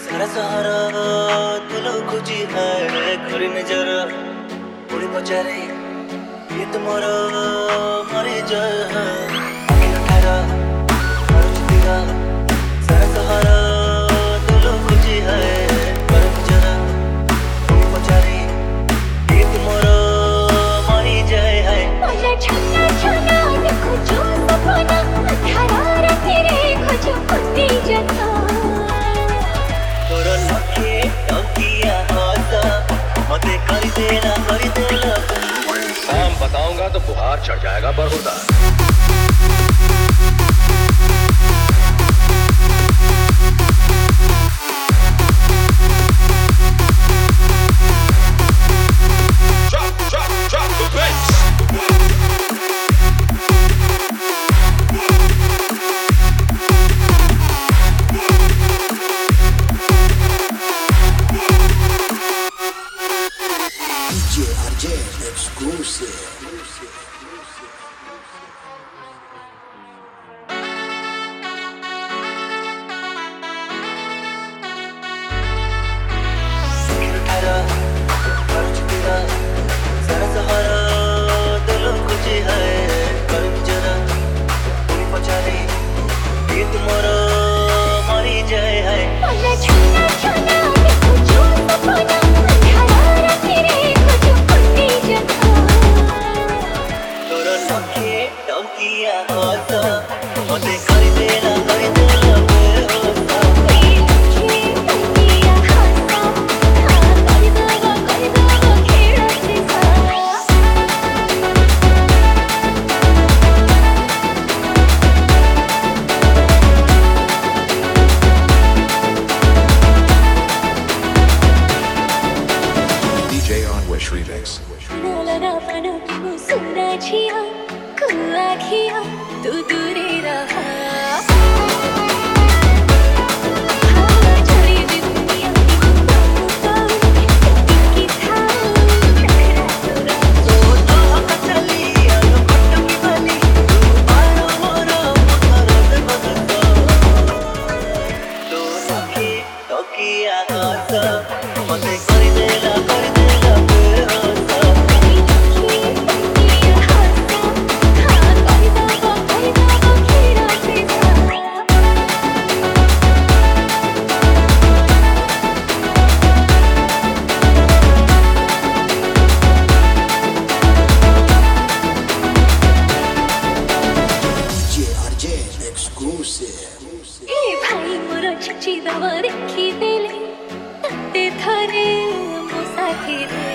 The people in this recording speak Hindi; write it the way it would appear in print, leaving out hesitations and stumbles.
सारा सहारा तुलो खोजी है घरी नजर पुरी पचारे ये तुम्हारा मरे जाए आखिर ठहरा दिया सारा सहारा तुलो खोजी है घरी नजर पुरी पचारे ये तुम्हारा मरे जाए है मुझे छन्ना छन्ना देखो जो सपना अठारा तेरे खोजो कुत्ती जता नाम बताऊंगा तो बुखार चढ़ जाएगा बरहुदा। Remix. सुना छिया कुआ खिया तू दूरे रहा भाई मोर छुची दवा देखी देले तते थरे मो साथी रे